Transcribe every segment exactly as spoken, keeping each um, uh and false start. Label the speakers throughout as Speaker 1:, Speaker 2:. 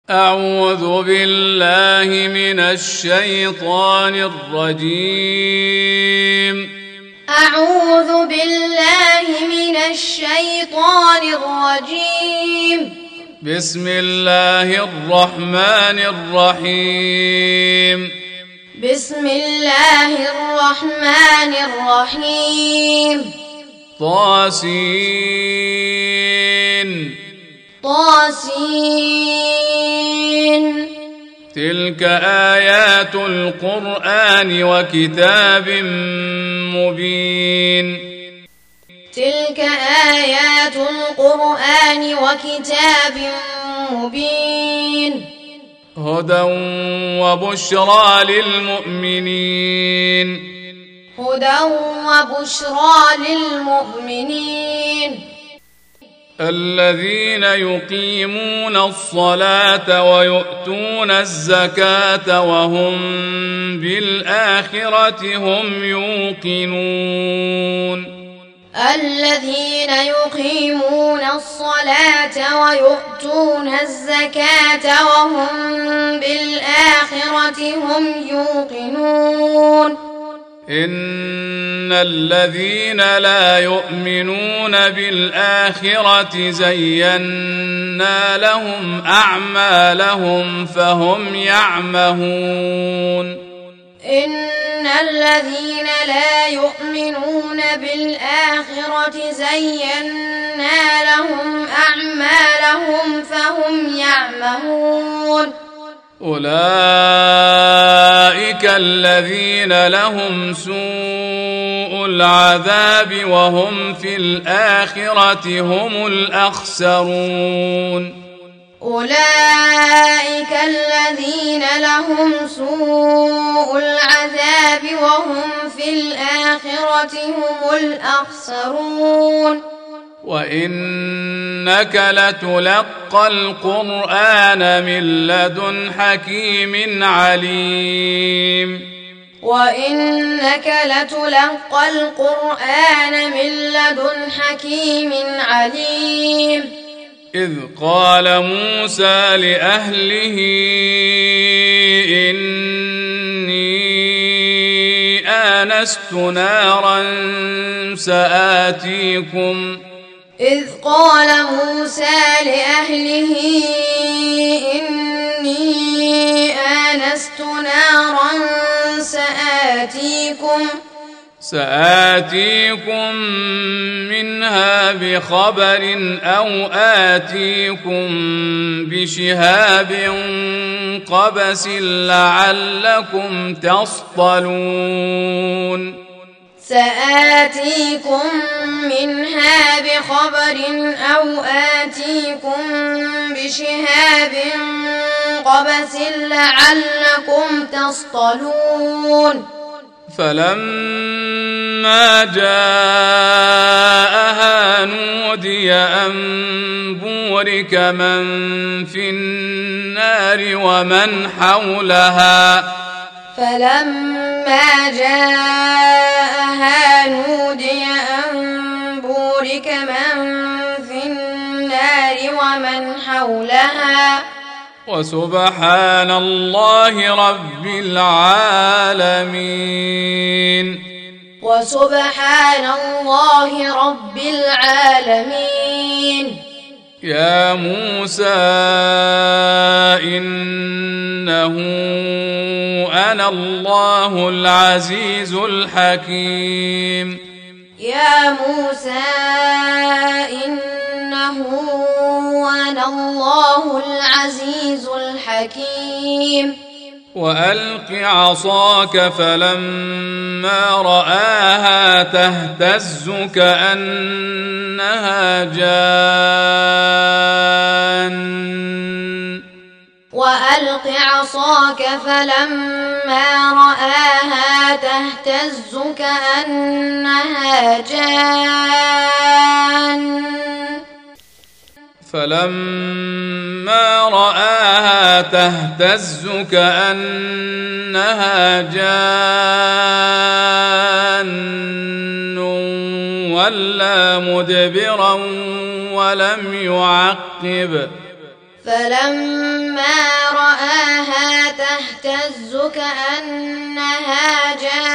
Speaker 1: أعوذ بالله من الشيطان الرجيم
Speaker 2: أعوذ بالله من الشيطان الرجيم
Speaker 1: بسم الله الرحمن الرحيم
Speaker 2: بسم الله الرحمن الرحيم
Speaker 1: طاسين
Speaker 2: طاسين
Speaker 1: تلك آيات القرآن وكتاب مبين
Speaker 2: تلك آيات القرآن وكتاب مبين
Speaker 1: هدى وبشرى للمؤمنين
Speaker 2: هدى وبشرى للمؤمنين
Speaker 1: الذين يقيمون الصلاة ويؤتون الزكاة وهم بالآخرة هم يوقنون
Speaker 2: الذين يقيمون الصلاة ويؤتون الزكاة وهم بالآخرة هم يوقنون
Speaker 1: إن الذين لا يؤمنون بالآخرة زينا لهم أعمالهم فهم يعمهون
Speaker 2: إن الذين لا يؤمنون بالآخرة زينا لهم أعمالهم فهم يعمهون
Speaker 1: أولئك الذين لهم سوء العذاب وهم في الآخرة هم الأخسرون
Speaker 2: أولئك الذين لهم سوء العذاب وهم في الآخرة هم الأخسرون
Speaker 1: وإنك لتلقى القرآن من لدن حكيم عليم
Speaker 2: وإنك لتلقى القرآن من لدن حكيم عليم
Speaker 1: إذ قال موسى لأهله إني آنست نارا سآتيكم
Speaker 2: إذ قال موسى لأهله إني آنست نارا سآتيكم
Speaker 1: سآتيكم منها بخبر أو آتيكم بشهاب قبس لعلكم تصطلون
Speaker 2: سآتيكم منها بخبر أو آتيكم بشهاب قبس لعلكم تصطلون
Speaker 1: فلما جاءها نودي أن بورك من في النار ومن حولها
Speaker 2: فلما جاءها نودي أن بورك من في النار ومن حولها
Speaker 1: وسبحان الله رب العالمين
Speaker 2: وسبحان الله رب العالمين
Speaker 1: يا موسى إنه أنا الله العزيز الحكيم
Speaker 2: يا موسى إنه أنا الله العزيز الحكيم
Speaker 1: وألق عصاك فلما رآها تهتز كأنها جان
Speaker 2: وألق عصاك فلما رآها تهتز كأنها جان
Speaker 1: فلما رآها تهتز كأنها جان وَلَّى مُدْبِرًا وَلَمْ يُعَقِّبْ
Speaker 2: فَلَمَّا تهتز كأنها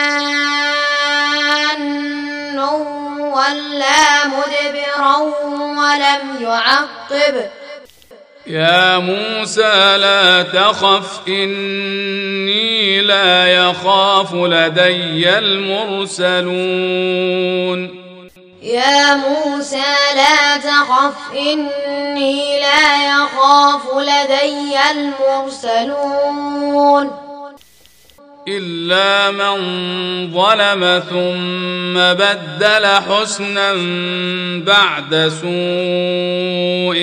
Speaker 2: جان ولا مدبرا ولم يعقب.
Speaker 1: يا موسى لا تخف إني لا يخاف لدي المرسلون.
Speaker 2: يا موسى لا تخف إني لا يخاف لدي المرسلون.
Speaker 1: إلا من ظلم ثم بدل حسنا بعد سوء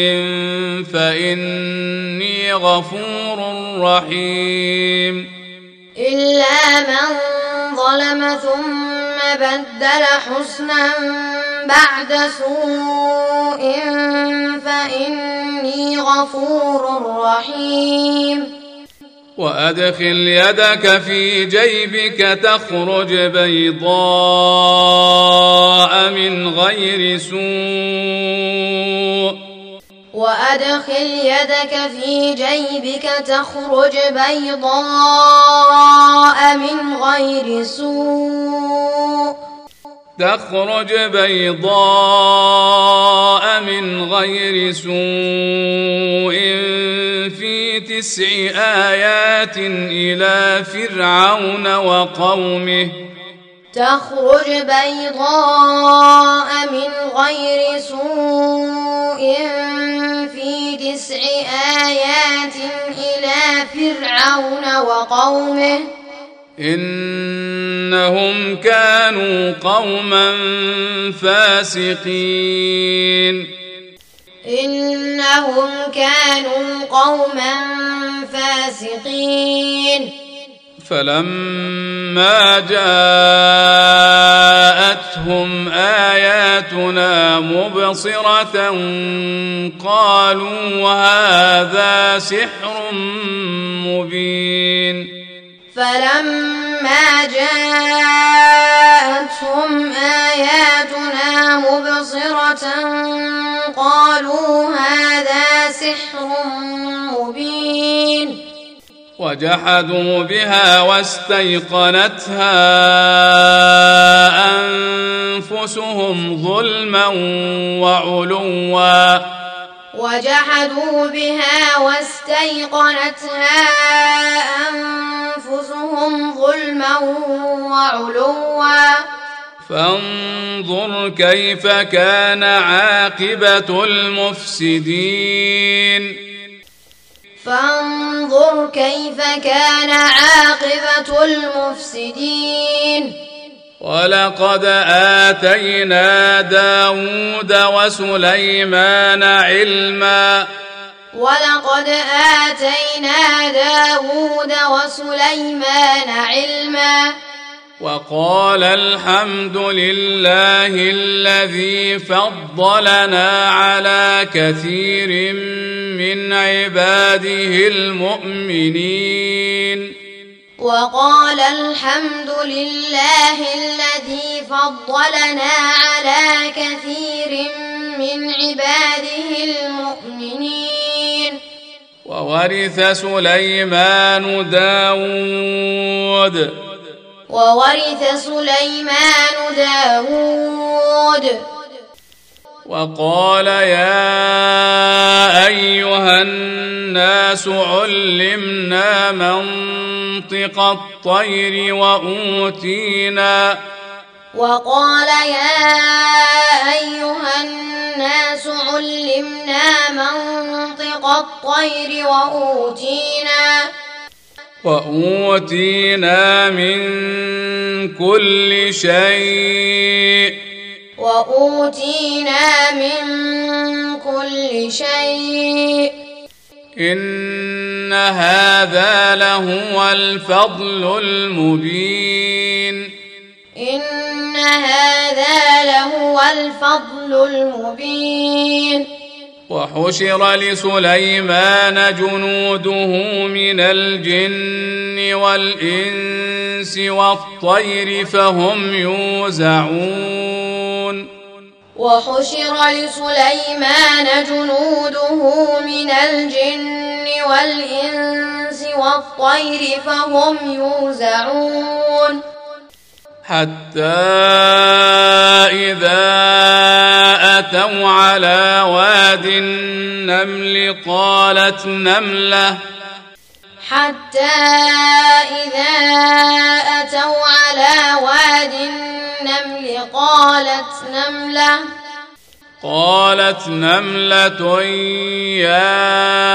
Speaker 1: فإني غفور رحيم.
Speaker 2: إلا من ظلم ثم بدل حسنا بعد سوء فإني غفور رحيم.
Speaker 1: وأدخل يدك في جيبك تخرج بيضاء من غير سوء.
Speaker 2: وأدخل يدك في جيبك تخرج بيضاء من غير سوء.
Speaker 1: تخرج بيضاء من غير سوء في تسع آيات إلى فرعون وقومه.
Speaker 2: تخرج بيضاء من غير سوء في تسع آيات إلى فرعون وقومه.
Speaker 1: إنهم كانوا قوما فاسقين.
Speaker 2: إنهم كانوا قوما فاسقين.
Speaker 1: فلما جاءتهم آياتنا مبصرة قالوا هذا سحر مبين.
Speaker 2: فلما جاءتهم آياتنا مبصرة قالوا هذا سحر مبين.
Speaker 1: وجحدوا بها واستيقنتها أنفسهم ظلما وعلوا.
Speaker 2: وجحدوا بها واستيقنتها أنفسهم ظلما وعلوا.
Speaker 1: فانظر كيف كان عاقبة المفسدين.
Speaker 2: فانظر كيف كان عاقبة المفسدين.
Speaker 1: ولقد آتينا داود وسليمان علما.
Speaker 2: ولقد آتينا داود وسليمان علما.
Speaker 1: وقال الحمد لله الذي فضلنا على كثير من عباده المؤمنين.
Speaker 2: وقال الحمد لله الذي فضلنا على كثير من عباده المؤمنين.
Speaker 1: وورث سليمان داود.
Speaker 2: وورث سليمان داود.
Speaker 1: وقال يا أيها الناس علمنا منطق الطير وأوتينا.
Speaker 2: وقال يا أيها الناس علمنا منطق الطير وأوتينا.
Speaker 1: وأوتينا من كل شيء.
Speaker 2: وأوتينا من كل شيء.
Speaker 1: إن هذا لهو الفضل المبين.
Speaker 2: إن هذا لهو الفضل المبين.
Speaker 1: وحشر لسليمان جنوده من الجن والإنس والطير فهم يوزعون.
Speaker 2: وحشر لسليمان جنوده من الجن والإنس والطير فهم يوزعون
Speaker 1: حتى إذا أتوا على واد النمل قالت نملة
Speaker 2: حتى إذا أتوا على واد النمل قالت نملة
Speaker 1: قالت نملة يا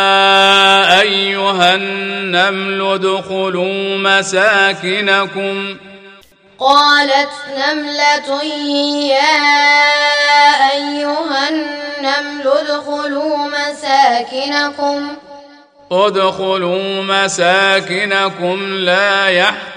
Speaker 1: أيها النمل ادخلوا مساكنكم
Speaker 2: قالت نملة يا أيها النمل ادخلوا مساكنكم
Speaker 1: ادخلوا مساكنكم لا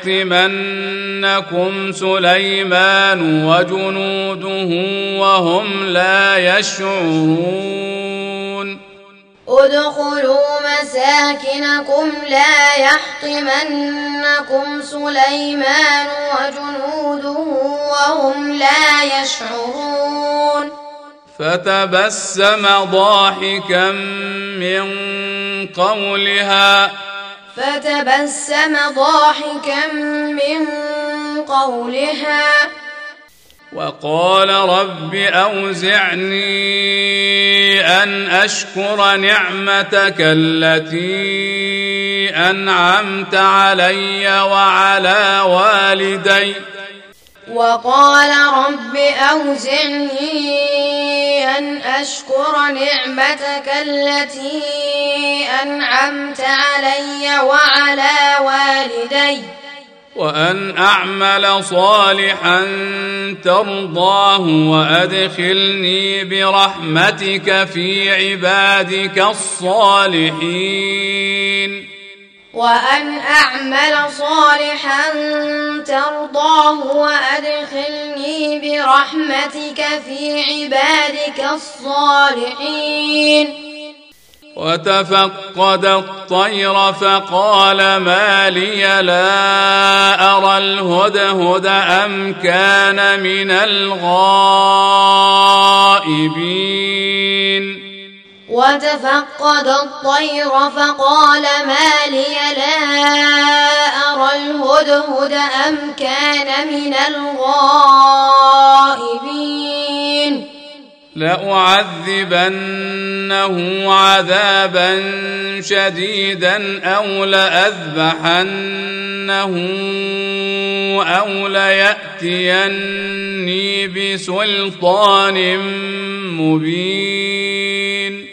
Speaker 1: يحطمنكم سليمان وجنوده وهم لا يشعرون
Speaker 2: ادخلوا مساكنكم لا يحطمنكم سليمان وجنوده وهم لا يشعرون
Speaker 1: فتبسم ضاحكا من قولها
Speaker 2: فتبسم ضاحكا من قولها
Speaker 1: وقال رب أوزعني أن أشكر نعمتك التي أنعمت علي وعلى والدي
Speaker 2: وقال رب أوزعني أن أشكر نعمتك التي أنعمت علي وعلى والدي
Speaker 1: وأن أعمل صالحا ترضاه وأدخلني برحمتك في عبادك الصالحين
Speaker 2: وأن أعمل صالحا ترضاه وأدخلني برحمتك في عبادك الصالحين
Speaker 1: وتفقد الطير فقال ما لي لا أرى الهدهد أم كان من الغائبين
Speaker 2: وتفقد الطير فقال ما لي لا أرى الهدهد أم كان من الغائبين
Speaker 1: لأعذبنه عذابا شديدا أو لأذبحنه أو ليأتيني بسلطان مبين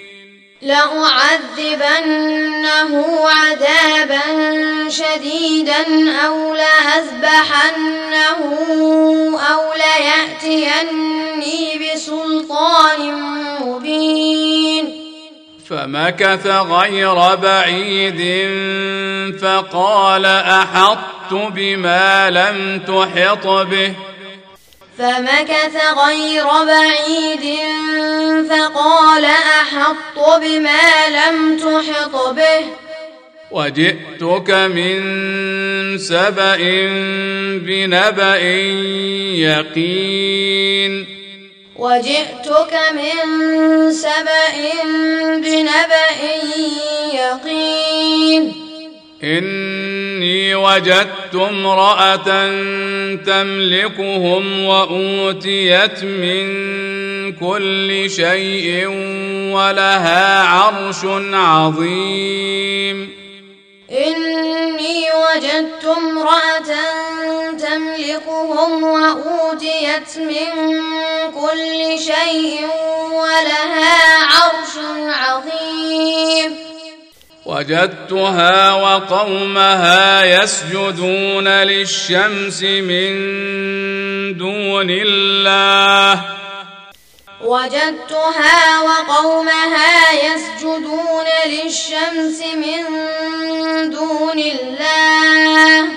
Speaker 2: لأعذبنه عذابا شديدا أو لأذبحنه أو ليأتيني بسلطان مبين
Speaker 1: فمكث غير بعيد فقال أحطت بما لم تحط به
Speaker 2: فمكث غير بعيد فقال أحط بما لم تحط به
Speaker 1: وجئتك من سبأ بنبأ يقين
Speaker 2: وجئتك من سبأ بنبأ يقين
Speaker 1: إني وجدت امرأة تملكهم وأوتيت من كل شيء ولها عرش عظيم
Speaker 2: إني وجدت امرأة تملكهم وأوتيت من كل شيء ولها عرش عظيم
Speaker 1: وجدتها وقومها يسجدون للشمس من دون الله
Speaker 2: وجدتها وقومها يسجدون للشمس من دون الله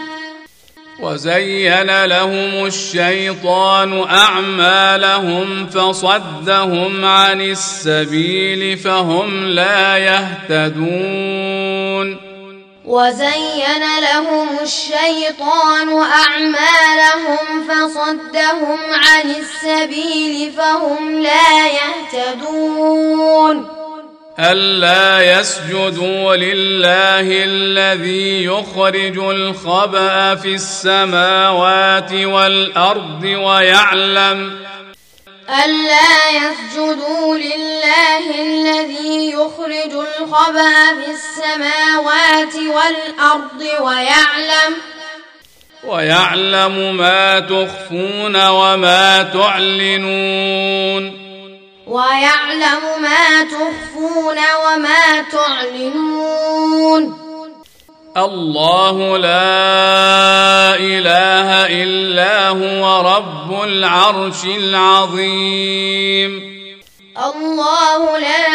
Speaker 1: وزين لهم الشيطان أعمالهم فصدهم عن السبيل فهم لا يهتدون
Speaker 2: وزين لهم الشيطان أعمالهم فصدهم عن السبيل فهم لا يهتدون
Speaker 1: ألا يسجدوا لله الذي يخرج الخبأ في السماوات والأرض ويعلم
Speaker 2: ألا يسجدوا لله الذي يخرج الخبأ في السماوات والأرض ويعلم
Speaker 1: ويعلم ما تخفون وما تعلنون
Speaker 2: ويعلم ما تخفون وما تعلنون
Speaker 1: الله لا إله إلا هو رب العرش العظيم
Speaker 2: الله لا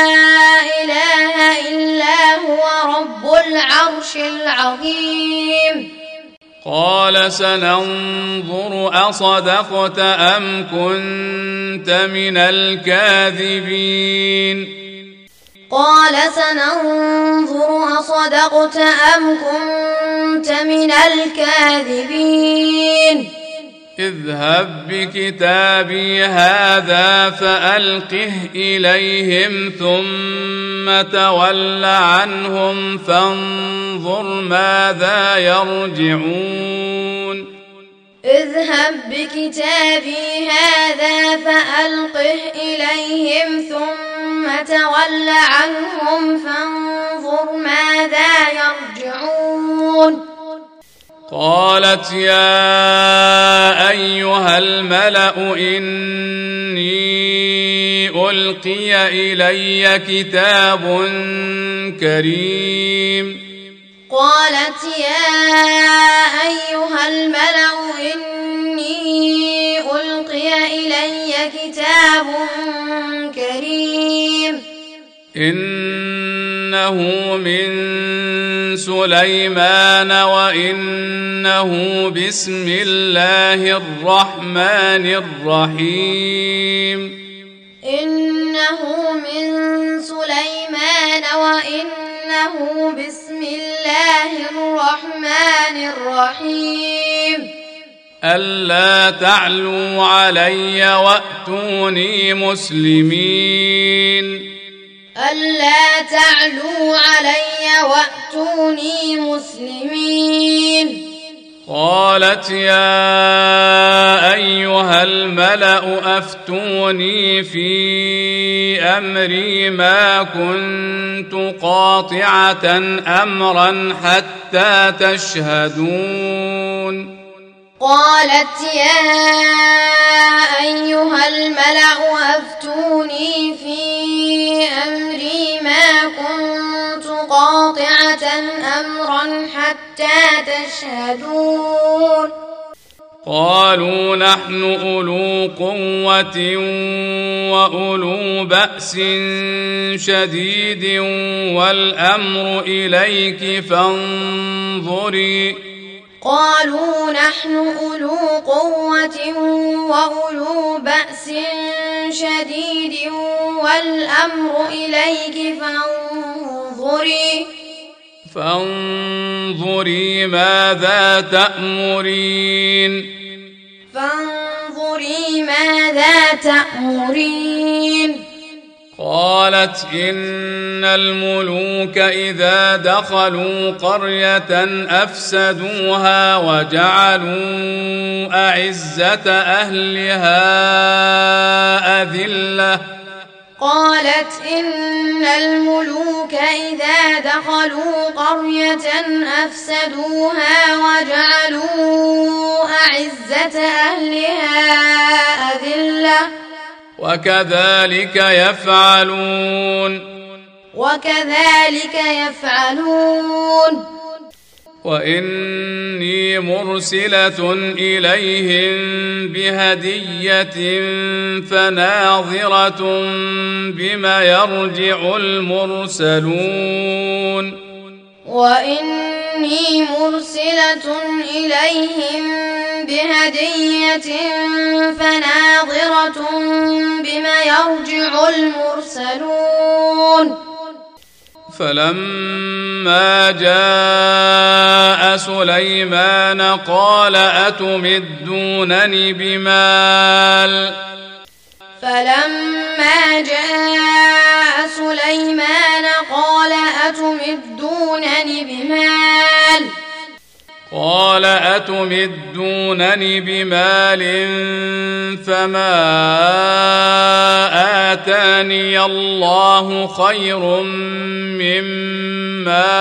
Speaker 2: إله إلا هو رب العرش العظيم
Speaker 1: قال سننظر أصدقت أم كنت من الكاذبين
Speaker 2: قال سننظر أصدقت أم كنت من الكاذبين
Speaker 1: اذهب بكتابي هذا فألقه إليهم ثم تول عنهم فانظر ماذا يرجعون
Speaker 2: اذهب بكتابي هذا فألقه إليهم ثم تول عنهم فانظر ماذا يرجعون
Speaker 1: قالت يا أيها الملأ إني ألقي إلي كتاب كريم
Speaker 2: قالت يا أيها الملأ إني ألقي إلي كتاب كريم
Speaker 1: إنه من سليمان وإنه بسم الله الرحمن الرحيم
Speaker 2: إنه من سليمان وإنه بسم الله الرحمن الرحيم
Speaker 1: ألا تعلوا علي وأتوني مسلمين
Speaker 2: ألا تعلوا علي وأتوني مسلمين
Speaker 1: قالت يا أيها الملأ أفتوني في أمري ما كنت قاطعة أمرا حتى تشهدون
Speaker 2: قالت يا أيها الملأ أفتوني في أمري ما كنت قاطعة أمرا حتى تشهدون
Speaker 1: قالوا نحن أولو قوة وأولو بأس شديد والأمر إليك فانظري
Speaker 2: قالوا نحن أولو قوة وأولو بأس شديد والأمر إليك فانظري
Speaker 1: فانظري ماذا تأمرين
Speaker 2: فانظري ماذا تأمرين
Speaker 1: قالت إن الملوك إذا دخلوا قرية أفسدوها وجعلوا أعزة أهلها أذلة
Speaker 2: قالت إن الملوك إذا دخلوا قرية أفسدوها وجعلوا أعزة أهلها أذلة
Speaker 1: وكذلك يفعلون
Speaker 2: وكذلك يفعلون
Speaker 1: وإني مرسلة إليهم بهدية فناظرة بما يرجع المرسلون
Speaker 2: وإني مرسلة إليهم بهدية فناظرة بما يرجع المرسلون
Speaker 1: فلما جاء سليمان قال أتمدونني بمال
Speaker 2: فلما جاء سليمان قال أتمدونني بمال
Speaker 1: قال أتمدونني بمال فما آتاني الله خير مما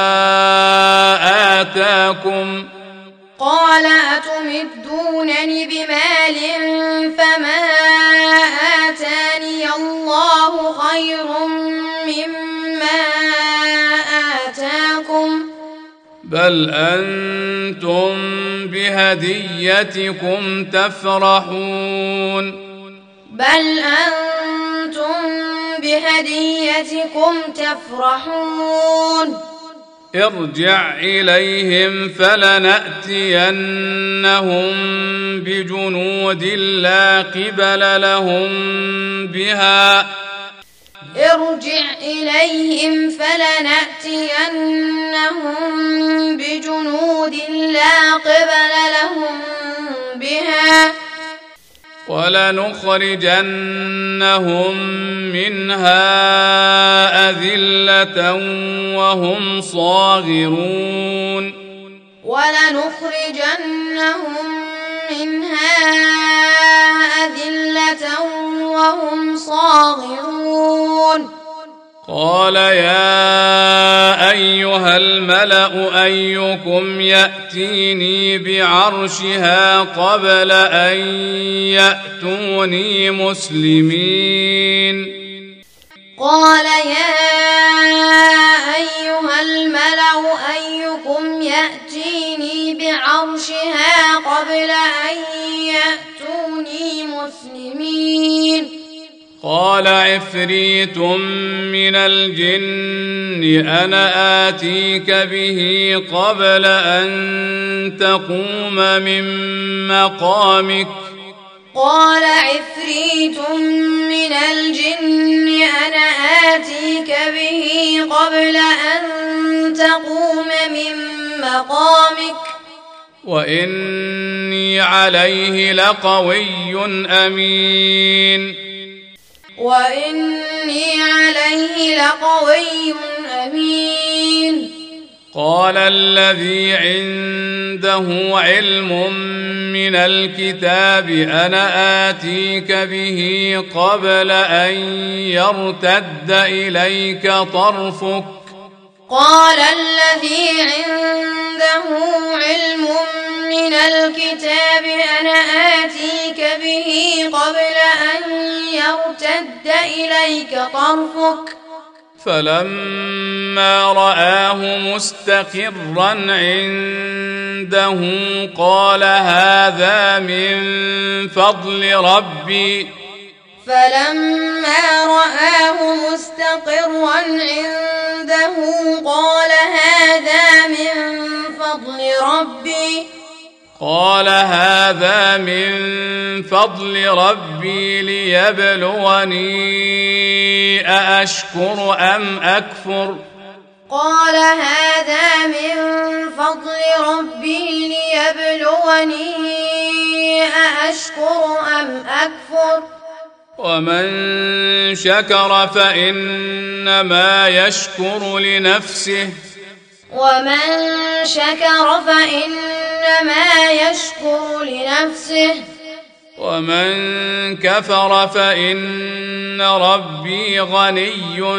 Speaker 1: آتاكم
Speaker 2: قال أتمدونني بمال فما آتاني الله خير مما آتاكم
Speaker 1: بل أنتم بهديتكم تفرحون
Speaker 2: بل أنتم بهديتكم تفرحون
Speaker 1: ارجع إليهم فلنأتينهم بجنود لا قبل لهم بها
Speaker 2: ارجع إليهم فلنأتينهم بجنود لا قبل لهم بها
Speaker 1: ولنخرجنهم منها أذلة وهم صاغرون
Speaker 2: ولنخرجنهم منها أذلة وهم صاغرون
Speaker 1: قال يا أيها الملأ أيكم يأتيني بعرشها قبل أن يأتوني مسلمين
Speaker 2: قال يا أيها الملأ أيكم يأتيني بعرشها قبل أن يأتوني مسلمين
Speaker 1: قال عفريت من الجن أنا آتيك به قبل أن تقوم من مقامك
Speaker 2: قال عفريت من الجن أنا آتيك به قبل أن تقوم من مقامك
Speaker 1: وإني عليه لقوي أمين
Speaker 2: وإني عليه لقوي أمين
Speaker 1: قال الذي عنده علم من الكتاب أنا آتيك به قبل أن يرتد إليك طرفك
Speaker 2: قال الذي عنده علم من الكتاب أنا آتيك به قبل أن يرتد إليك طرفك
Speaker 1: فلما رآه مستقرا عنده قال هذا من فضل ربي
Speaker 2: فلما رآه مستقرا عنده قال هذا من فضل ربي
Speaker 1: قال هذا من فضل ربي ليبلوني أأشكر أم أكفر
Speaker 2: قال هذا من فضل ربي ليبلوني أأشكر أم أكفر
Speaker 1: ومن شكر فإنما يشكر لنفسه
Speaker 2: ومن شكر فإنما يشكر لنفسه
Speaker 1: ومن كفر فإن ربي غني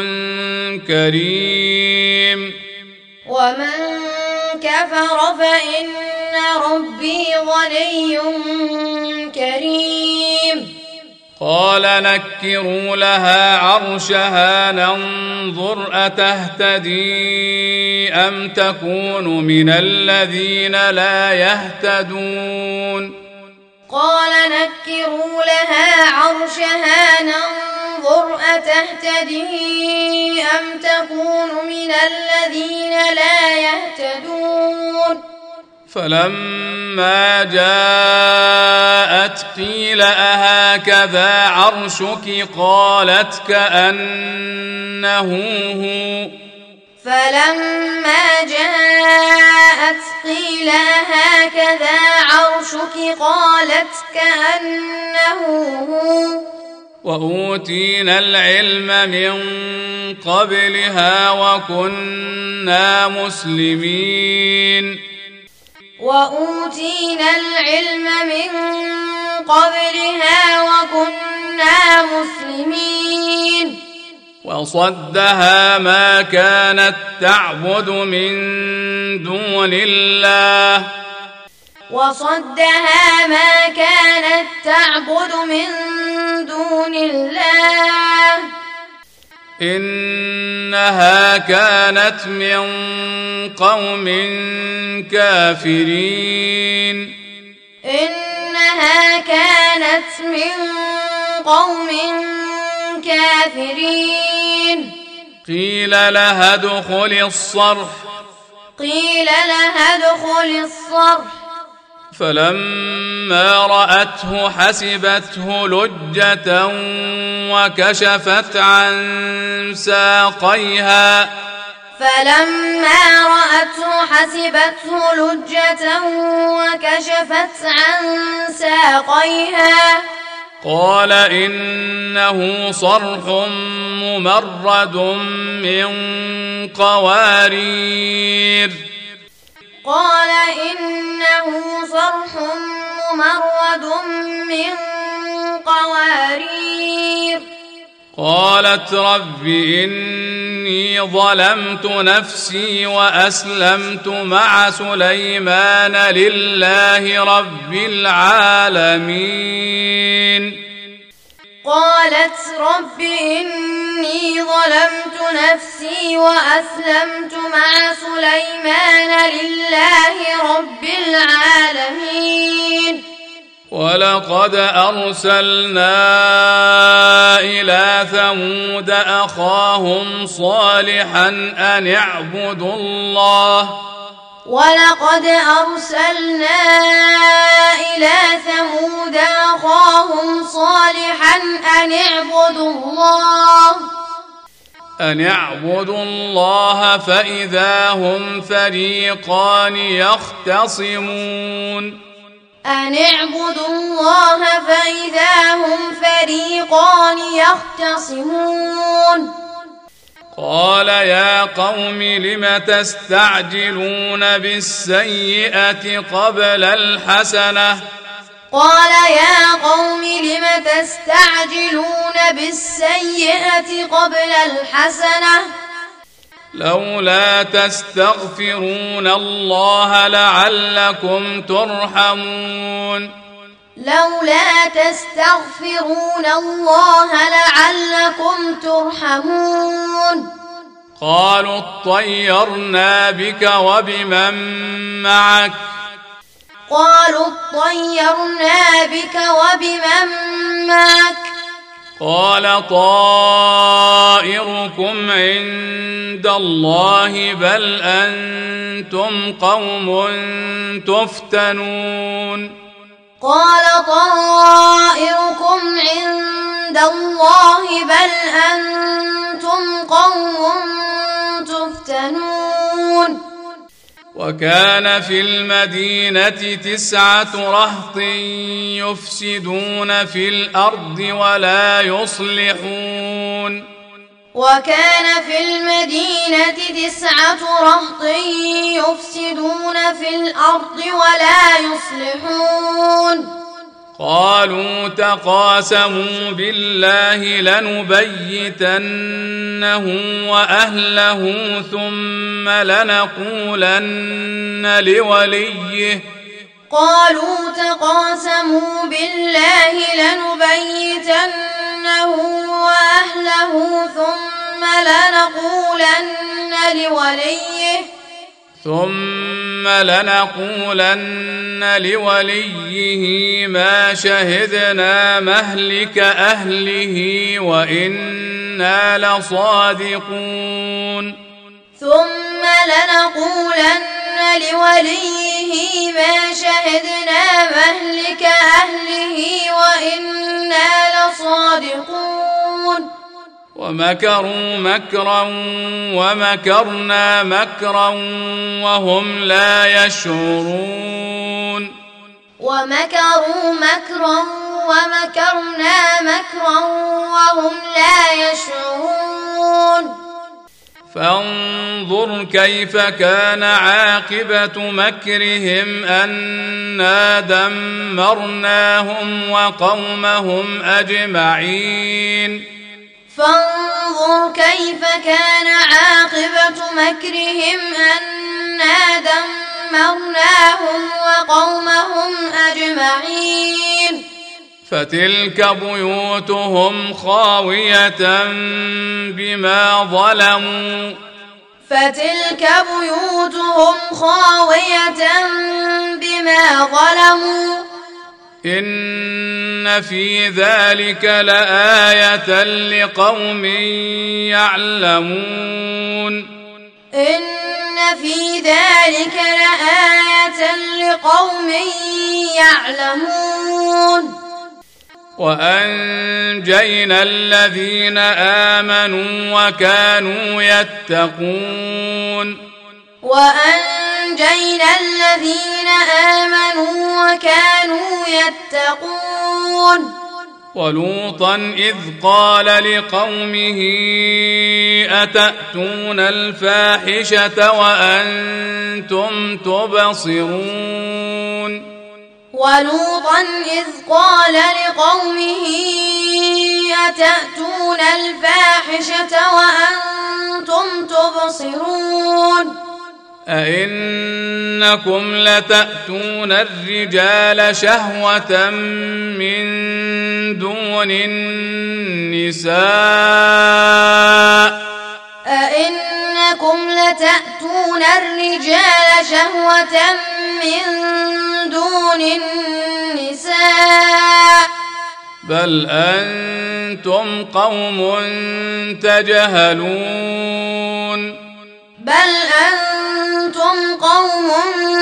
Speaker 1: كريم
Speaker 2: ومن كفر فإن ربي غني كريم
Speaker 1: قال نكروا لها عرشها ننظر أتهتدي أم تكون من الذين لا يهتدون
Speaker 2: قال نكروا لها عرشها ننظر أتهتدي أم تكون من الذين لا يهتدون
Speaker 1: فلما جاءت قيل أهكذا عرشك قالت كأنه هو
Speaker 2: فلما جاءت قيل هكذا عرشك قالت كأنه هو
Speaker 1: وأوتينا العلم من قبلها وكنا مسلمين
Speaker 2: وأوتينا العلم من قبلها وكنا مسلمين
Speaker 1: وصدها ما كانت تعبد من دون الله
Speaker 2: وصدها ما كانت تعبد من دون الله
Speaker 1: إنها كانت من قوم كافرين
Speaker 2: إنها كانت من قوم كافرين
Speaker 1: قيل لها ادخل الصرح
Speaker 2: قيل لها ادخل الصرح
Speaker 1: فلما رأته حسبته لجة وكشفت عن ساقيها
Speaker 2: فلما رأته حسبته لجة وكشفت عن ساقيها
Speaker 1: قال إنه صرح ممرد من قوارير
Speaker 2: قال إنه صرح ممرد من قوارير
Speaker 1: قالت رب إني ظلمت نفسي وأسلمت مع سليمان لله رب العالمين
Speaker 2: قالت رب إني ظلمت نفسي وأسلمت مع سليمان لله رب العالمين
Speaker 1: ولقد أرسلنا إلى ثمود أخاهم صالحا أن اعبدوا الله
Speaker 2: ولقد أرسلنا إلى ثمود أخاهم صالحا أن اعبدوا الله
Speaker 1: أن اعبدوا الله فإذا هم فريقان يختصمون
Speaker 2: أن اعبدوا الله فإذا هم فريقان يختصمون
Speaker 1: قال يا قوم لم تستعجلون بالسيئة قبل الحسنة
Speaker 2: قال يا قوم لم تستعجلون بالسيئة قبل الحسنة
Speaker 1: لولا تستغفرون الله لعلكم ترحمون
Speaker 2: لولا تستغفرون الله لعلكم ترحمون
Speaker 1: قالوا اطيرنا بك وبمن معك
Speaker 2: قالوا اطيرنا بك وبمن معك
Speaker 1: قال طائركم عند الله بل أنتم قوم تفتنون
Speaker 2: قال طائركم عند الله بل أنتم قوم تفتنون
Speaker 1: وكان في المدينة تسعة رهط يفسدون في الأرض ولا يصلحون
Speaker 2: وكان في المدينة تسعة رهط يفسدون في الأرض ولا يصلحون
Speaker 1: قالوا تقاسموا بالله لنبيتنه وأهله ثم لنقولن لوليه
Speaker 2: قالوا تقاسموا بالله لنبيتنه وأهله ثم لنقولن لوليه
Speaker 1: ثم لنقولن لوليه ما شهدنا مهلك أهله وإنا لصادقون
Speaker 2: ثم لنقولن لوليه ما شهدنا مهلك أهله وإنا لصادقون
Speaker 1: ومكروا مكرا ومكرنا مكرا وهم لا يشعرون
Speaker 2: ومكروا مكرا ومكرنا مكرا وهم لا يشعرون
Speaker 1: فانظر كيف كان عاقبة مكرهم أنا دمرناهم وقومهم أجمعين
Speaker 2: فانظر كيف كان عاقبة مكرهم أنا دمرناهم وقومهم أجمعين
Speaker 1: فتلك بيوتهم خاوية بما ظلموا
Speaker 2: فتلك بيوتهم خاوية بما ظلموا
Speaker 1: إن في ذلك لآية لقوم يعلمون
Speaker 2: إن في ذلك لآية لقوم يعلمون
Speaker 1: وأنجينا الذين آمنوا وكانوا يتقون
Speaker 2: وأنجينا الذين آمنوا وكانوا يتقون
Speaker 1: ولوطا إذ قال لقومه أتأتون الفاحشة وأنتم تبصرون
Speaker 2: ولوطا إذ قال لقومه أتأتون الفاحشة وأنتم تبصرون
Speaker 1: أئنكم لتأتون الرجال شهوة من دون النساء
Speaker 2: أئنكم لتأتون الرجال شهوة من دون النساء
Speaker 1: بل أنتم قوم تجهلون
Speaker 2: بل أنتم قوم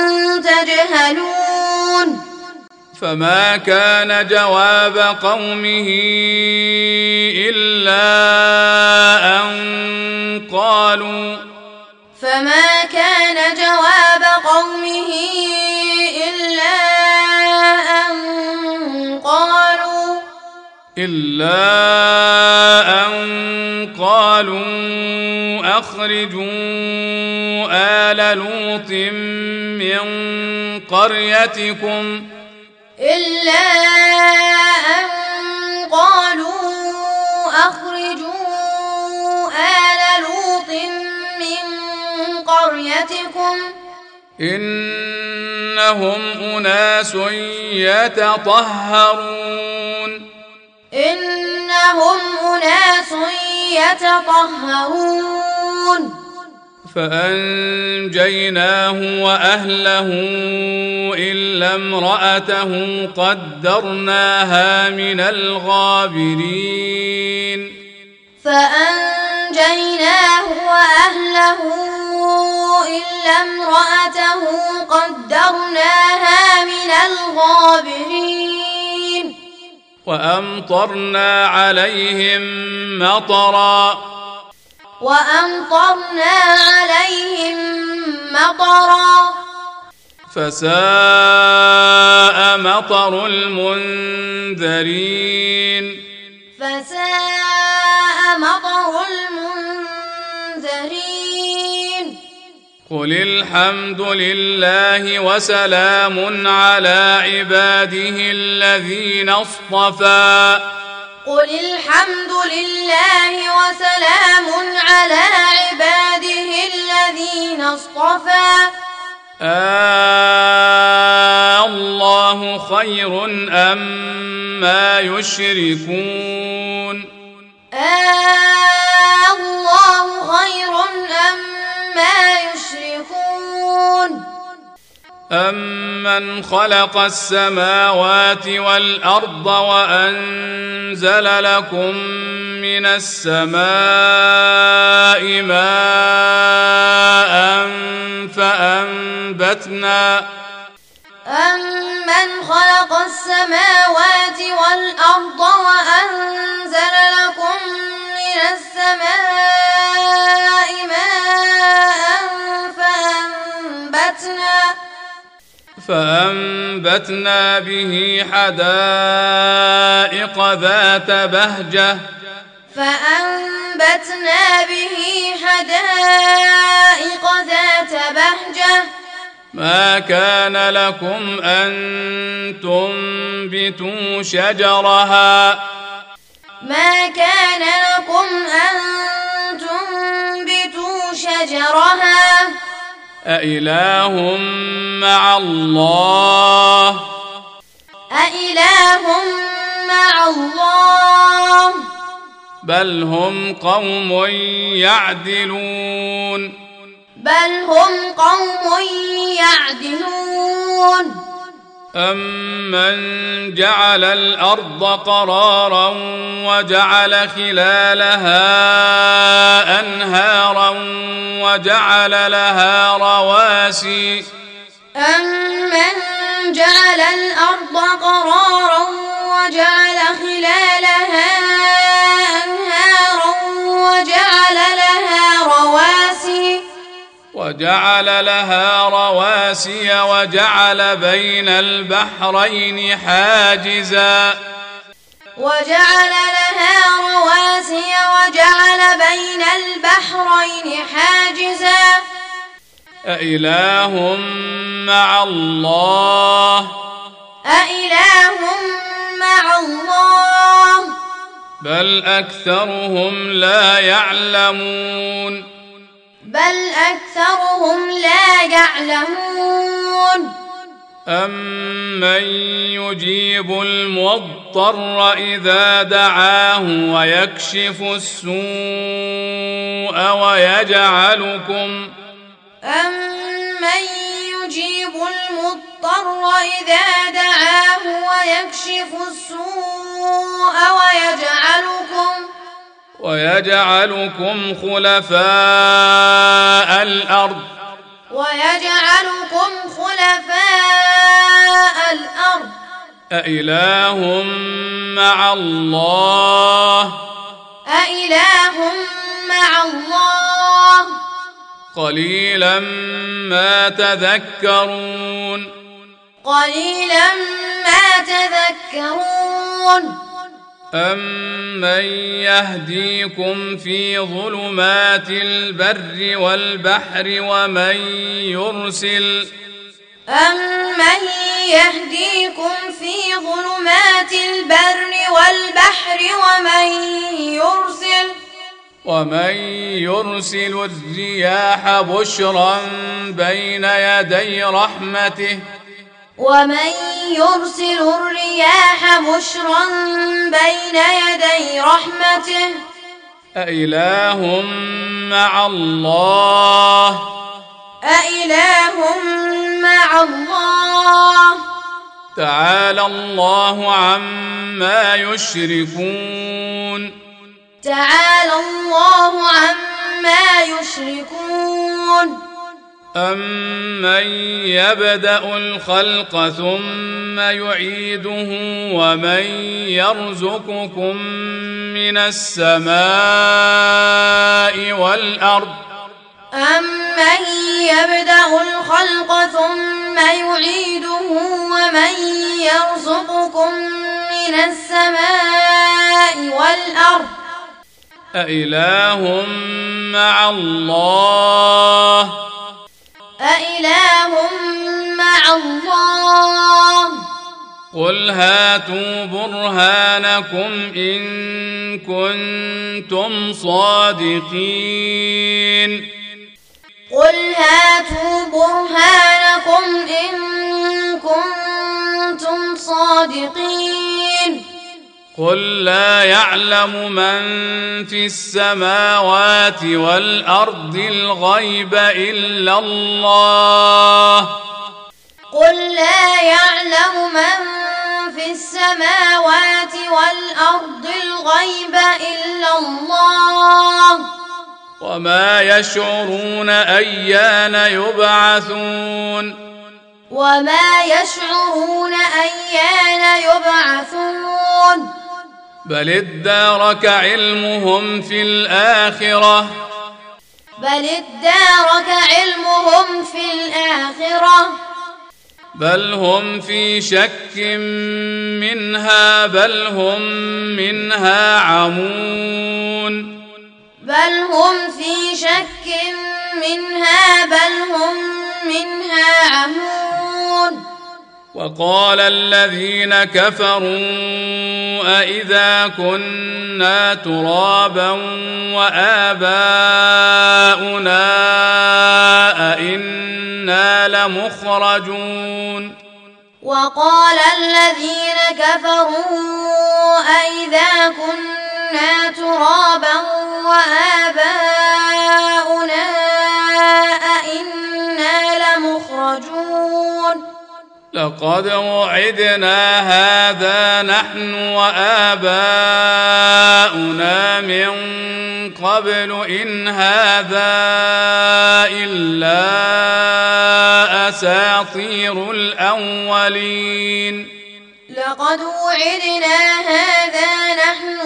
Speaker 2: تجهلون
Speaker 1: فما كان جواب قومه إلا أن قالوا
Speaker 2: فما كان جواب قومه إلا أن قالوا
Speaker 1: إلا أن قالوا أخرجوا آل لوط من قريتكم
Speaker 2: إلا أن قالوا أخرجوا آل لوط من قريتكم
Speaker 1: إنهم أناس يتطهرون
Speaker 2: إنهم أناس يتطهرون
Speaker 1: فأنجيناه وأهله إلا امرأته قدرناها من الغابرين
Speaker 2: فأنجيناه وأهله إلا امرأته قدرناها من الغابرين
Speaker 1: وأمطرنا عليهم مطرا
Speaker 2: وأمطرنا عليهم مطرا
Speaker 1: فساء مطر المنذرين
Speaker 2: فساء مطر المنذرين
Speaker 1: قل الحمد لله وسلام على عباده الذين اصطفى
Speaker 2: قل الحمد لله وسلام على عباده الذين اصطفى
Speaker 1: آه الله خير أم ما يشركون
Speaker 2: آه الله خير أم ما يشركون
Speaker 1: أمن خلق السماوات والأرض وأنزل لكم من السماء ماء فأنبتنا
Speaker 2: أمن خلق السماوات والأرض وأنزل لكم من السماء ماء فأنبتنا
Speaker 1: فأنبتنا به حدائق ذات بهجة
Speaker 2: فأنبتنا به حدائق ذات بهجة
Speaker 1: ما كان لكم أن تنبتوا شجرها
Speaker 2: ما كان لكم أن تنبتوا شجرها
Speaker 1: أإله مع الله
Speaker 2: أإله مع الله
Speaker 1: بل هم قوم يعدلون
Speaker 2: بل هم قوم يعدلون
Speaker 1: أمن جعل الأرض قرارا وجعل خلالها أنهارا وجعل لها رواسي
Speaker 2: أمن جعل الأرض قرارا وجعل خلالها أنهارا وجعل لها رواسي
Speaker 1: وجعل لها رواسي وجعل بين البحرين حاجزا
Speaker 2: وجعل لها رواسي وجعل بين البحرين حاجزا
Speaker 1: أإله مع الله
Speaker 2: أإله مع الله
Speaker 1: بل أكثرهم لا يعلمون
Speaker 2: بل أكثرهم لا يعلمون
Speaker 1: أمن يجيب المضطر إذا دعاه ويكشف السوء ويجعلكم
Speaker 2: أمن يجيب المضطر إذا دعاه ويكشف السوء ويجعلكم
Speaker 1: ويجعلكم خلفاء الأرض
Speaker 2: ويجعلكم خلفاء الأرض
Speaker 1: أإله مع الله
Speaker 2: أإله مع الله
Speaker 1: قليلا ما تذكرون
Speaker 2: قليلا ما تذكرون
Speaker 1: أمن يهديكم في ظلمات البر والبحر ومن يرسل
Speaker 2: أمن يهديكم في ظلمات البر والبحر ومن يرسل
Speaker 1: ومن يرسل الرياح بشرا بين يدي رحمته
Speaker 2: ومن يرسل الرياح بشرا بين يدي رحمته
Speaker 1: أإله مع الله
Speaker 2: أإله مع الله
Speaker 1: تعالى الله عما يشركون
Speaker 2: تعالى الله عما يشركون
Speaker 1: أمن يبدأ الخلق ثم يعيده ومن يرزقكم من السماء والأرض
Speaker 2: أمن يبدأ الخلق ثم يعيده ومن يرزقكم من السماء والأرض
Speaker 1: أإله مع الله
Speaker 2: أإله مع الله
Speaker 1: قل هاتوا برهانكم إن كنتم صادقين
Speaker 2: قل هاتوا برهانكم إن كنتم صادقين
Speaker 1: قل لا يعلم من في السماوات والأرض الغيب إلا الله
Speaker 2: قل لا يعلم من في السماوات والأرض الغيب إلا الله
Speaker 1: وما يشعرون أيان يبعثون
Speaker 2: وما يشعرون أيان يبعثون
Speaker 1: بل ادارك علمهم في الآخرة
Speaker 2: بل ادارك علمهم في الآخرة
Speaker 1: بل هم في شك منها بل هم منها عمون
Speaker 2: بل هم في شك منها بل هم منها عمون
Speaker 1: وقال الذين كفروا أإذا كنا ترابا وآباؤنا أإنا لمخرجون
Speaker 2: وقال الذين كفروا أإذا كنا ترابا وآباؤنا أإنا لمخرجون
Speaker 1: لقد وعدنا هذا نحن وآباؤنا من قبل إن هذا إلا أساطير الأولين
Speaker 2: لقد وعدنا هذا نحن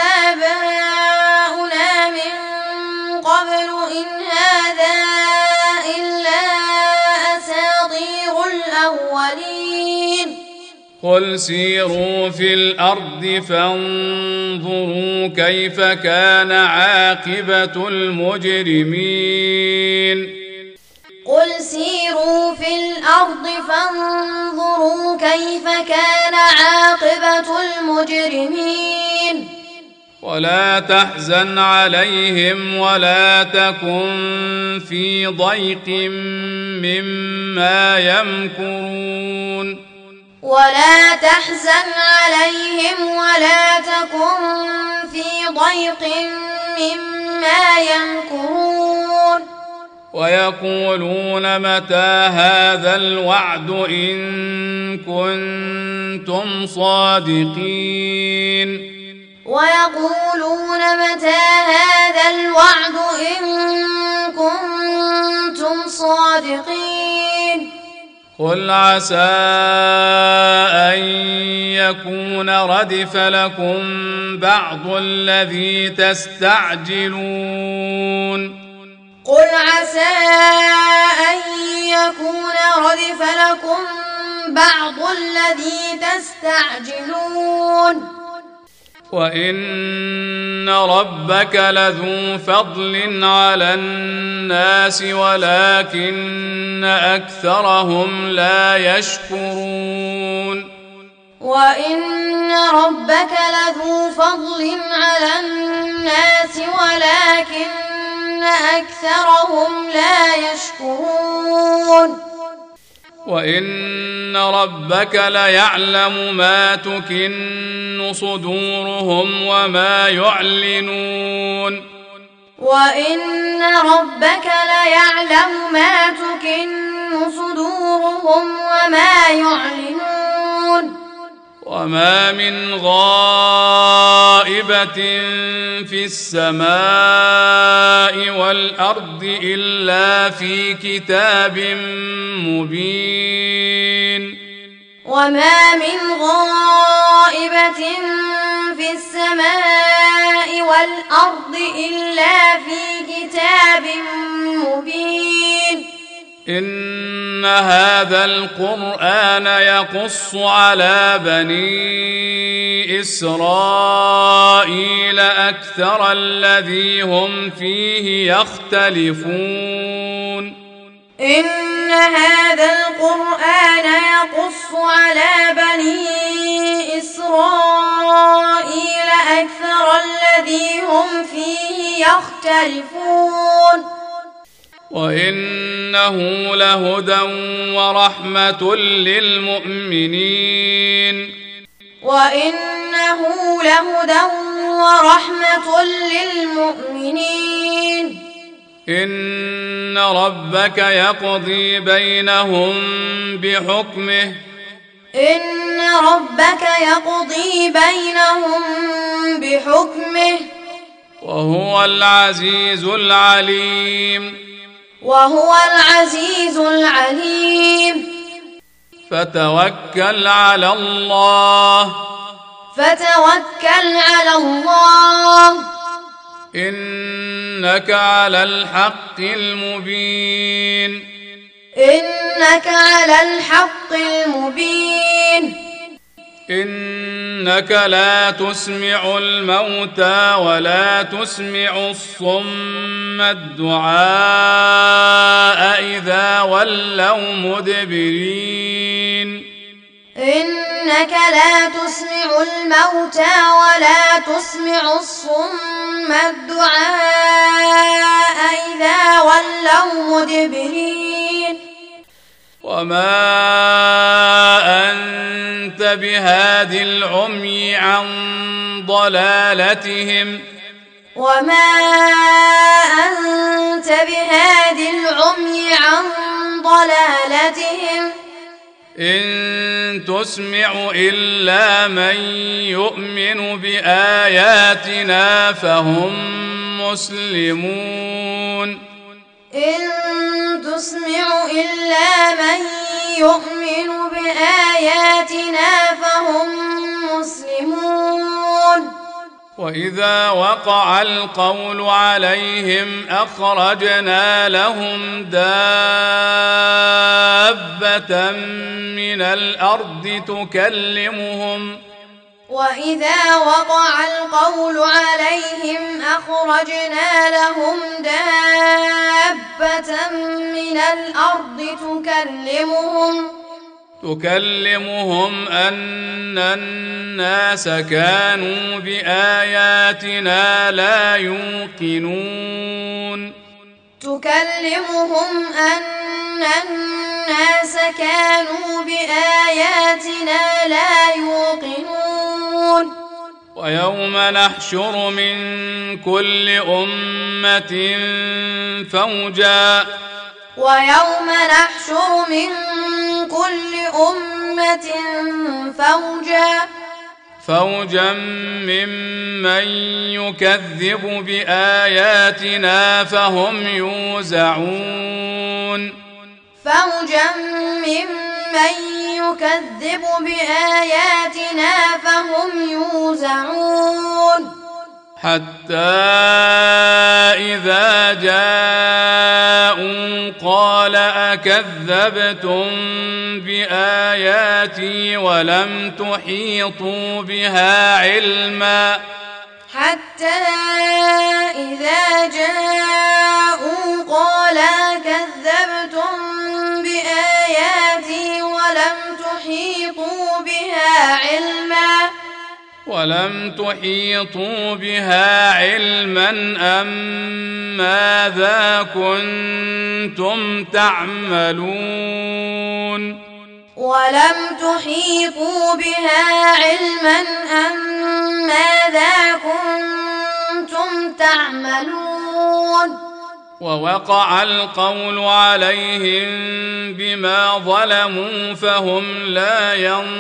Speaker 2: وآباؤنا من قبل إن هذا إلا أساطير الأولين
Speaker 1: قل سيروا في الأرض فانظروا كيف كان عاقبة المجرمين
Speaker 2: قل سيروا في الأرض فانظروا كيف كان عاقبة المجرمين
Speaker 1: ولا تحزن عليهم ولا تكن في ضيق مما يمكرون
Speaker 2: ولا تحزن عليهم ولا تكن في ضيق مما يمكرون
Speaker 1: ويقولون متى هذا الوعد إن كنتم صادقين
Speaker 2: ويقولون متى هذا الوعد إن كنتم صادقين
Speaker 1: قل عسى أن يكون ردف لكم بعض الذي تستعجلون
Speaker 2: قل عسى أن يكون ردف لكم بعض الذي تستعجلون
Speaker 1: وإن ربك لذو فضل على الناس ولكن أكثرهم لا يشكرون
Speaker 2: وإن ربك لذو فضل على الناس ولكن أكثرهم لا يشكرون
Speaker 1: وإن ربك ليعلم ما تكن صدورهم وما يعلنون
Speaker 2: وإن ربك ليعلم ما تكن صدورهم وما يعلنون
Speaker 1: وما من غائبة في السماء والأرض إلا في كتاب مبين
Speaker 2: وما من غائبة في السماء والأرض إلا في كتاب مبين
Speaker 1: إن هذا القرآن يقص على بني إسرائيل أكثر الذي هم فيه يختلفون
Speaker 2: إن هذا القرآن يقص على بني إسرائيل أكثر الذي هم فيه يختلفون
Speaker 1: وإنه لهدى ورحمة للمؤمنين
Speaker 2: وإنه لهدى ورحمة للمؤمنين
Speaker 1: إن ربك يقضي بينهم بحكمه
Speaker 2: إن ربك يقضي بينهم بحكمه
Speaker 1: وهو العزيز العليم
Speaker 2: وهو العزيز العليم
Speaker 1: فتوكل على الله
Speaker 2: فتوكل على الله
Speaker 1: إنك على الحق المبين
Speaker 2: إنك على الحق المبين
Speaker 1: إنك لا تسمع الموتى ولا تسمع الصم الدعاء إذا ولوا مدبرين
Speaker 2: إنك لا تسمع الموتى ولا تسمع الصم الدعاء إذا ولوا مدبرين
Speaker 1: وما أنت بهاد العمي عن ضلالتهم
Speaker 2: وما أنت بهاد العمي عن ضلالتهم
Speaker 1: إن تسمع إلا من يؤمن بآياتنا فهم مسلمون
Speaker 2: إن تسمع إلا من يؤمن بآياتنا فهم مسلمون
Speaker 1: وإذا وقع القول عليهم أخرجنا لهم دابة من الأرض تكلمهم
Speaker 2: وإذا وقع القول عليهم أخرجنا لهم دابة من الأرض تكلمهم
Speaker 1: تكلمهم أن الناس كانوا بآياتنا لا يوقنون
Speaker 2: تكلمهم أن الناس كانوا بآياتنا لا يوقنون
Speaker 1: ويوم نحشر من كل أمة فوجا
Speaker 2: ويوم نحشر من كل أمة فوجا
Speaker 1: فوجا ممن يكذب بآياتنا فهم يوزعون
Speaker 2: فوجا ممن يكذب بآياتنا فهم يوزعون
Speaker 1: حتى إذا جاءوا قال أكذبتم بآياتي ولم تحيطوا بها علما
Speaker 2: حتى إذا جاءوا قال أكذبتم بآياتي ولم تحيطوا بها علما
Speaker 1: ولم تحيطوا بها علما أم ماذا كنتم تعملون
Speaker 2: ولم تحيطوا بها علما أم ماذا كنتم تعملون
Speaker 1: ووقع القول عليهم بما ظلموا فهم لا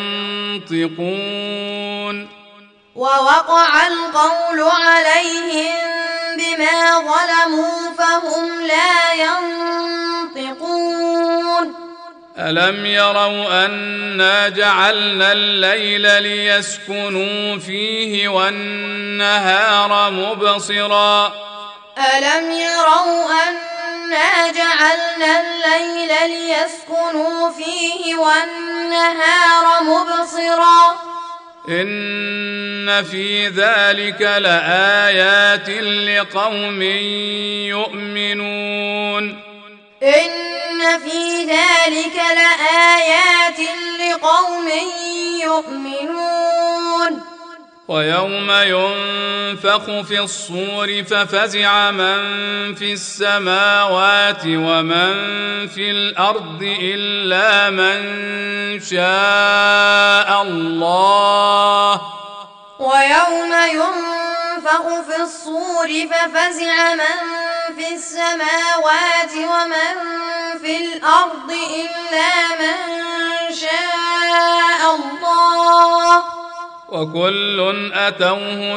Speaker 1: ينطقون
Speaker 2: ووقع القول عليهم بما ظلموا فهم لا ينطقون
Speaker 1: ألم يروا أنا جعلنا الليل ليسكنوا فيه والنهار مبصرا
Speaker 2: ألم يروا أنا جعلنا الليل ليسكنوا فيه والنهار مبصرا
Speaker 1: إن في ذلك لآيات لقوم يؤمنون
Speaker 2: إن في ذلك لآيات لقوم يؤمنون
Speaker 1: ويوم ينفخ في الصور ففزع من في السماوات ومن في الأرض إلا من شاء الله
Speaker 2: ويوم ينفخ في الصور ففزع من في السماوات ومن في الأرض إلا من شاء الله
Speaker 1: وكل أتوه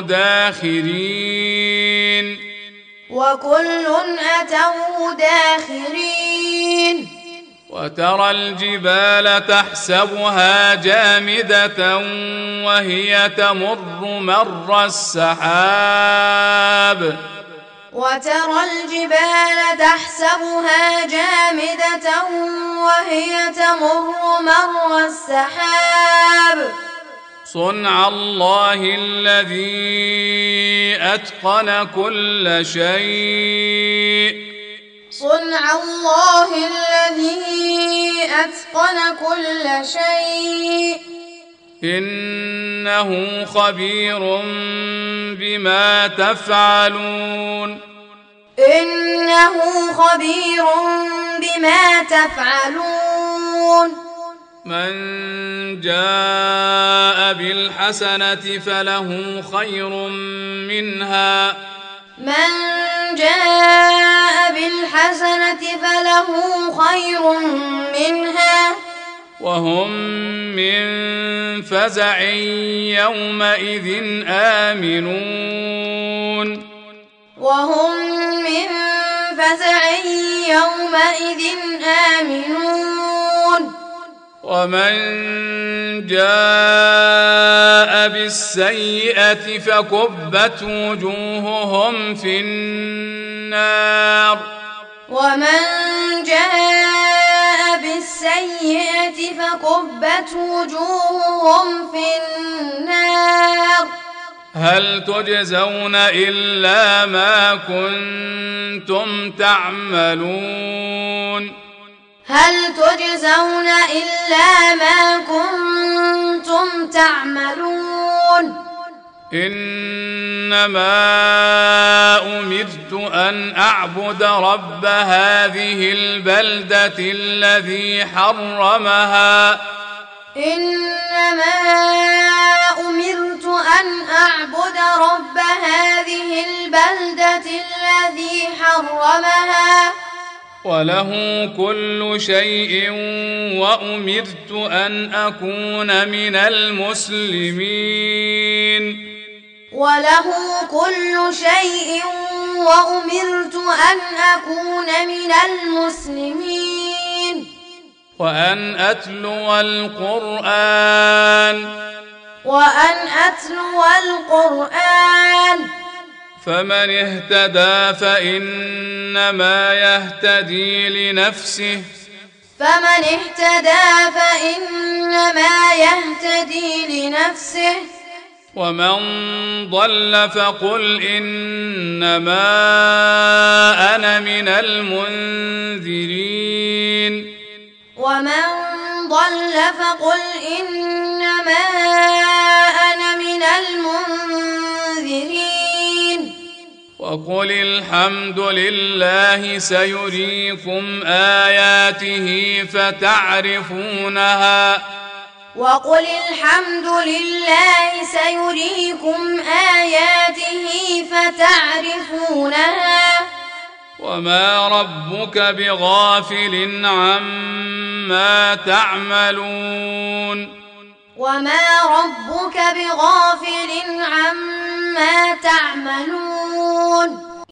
Speaker 1: داخرين
Speaker 2: وكل أتوه داخرين
Speaker 1: وترى الجبال تحسبها جامدة وهي تمر مر السحاب
Speaker 2: وترى الجبال تحسبها جامدة وهي تمر مر السحاب
Speaker 1: صنع الله الذي أتقن كل شيء
Speaker 2: صنع الله الذي أتقن كل شيء
Speaker 1: إنه خبير بما تفعلون
Speaker 2: إنه خبير بما تفعلون
Speaker 1: من جاء بالحسنة فله خير منها
Speaker 2: من جاء بالحسنة فله خير منها
Speaker 1: وهم من فزع يومئذ آمنون
Speaker 2: وهم من فزع يومئذ آمنون
Speaker 1: ومن جاء بالسيئة فكبت وجوههم في النار
Speaker 2: ومن جاء بالسيئة فكبت وجوههم في النار
Speaker 1: هل تجزون إلا ما كنتم تعملون
Speaker 2: هل تجزون إلا ما كنتم تعملون
Speaker 1: إنما أمرت أن أعبد رب هذه البلدة الذي حرمها
Speaker 2: إنما أمرت أن أعبد رب هذه البلدة الذي حرمها
Speaker 1: وله كل شيء وأمرت أن أكون من المسلمين
Speaker 2: وله كل شيء وأمرت أن أكون من المسلمين
Speaker 1: وأن أتلو القرآن
Speaker 2: وأن أتلو القرآن
Speaker 1: فمن اهتدى فإنما يهتدي لنفسه
Speaker 2: فمن اهتدى فإنما يهتدي لنفسه
Speaker 1: ومن ضل فقل إنما أنا من المنذرين
Speaker 2: ومن ضل فقل إنما أنا من المنذرين
Speaker 1: وقل الحمد لله سيريكم آياته فتعرفونها
Speaker 2: وقل الحمد لله سيريكم آياته فتعرفونها
Speaker 1: وما ربك بغافل عما تعملون
Speaker 2: وما ربك بغافل عما تعملون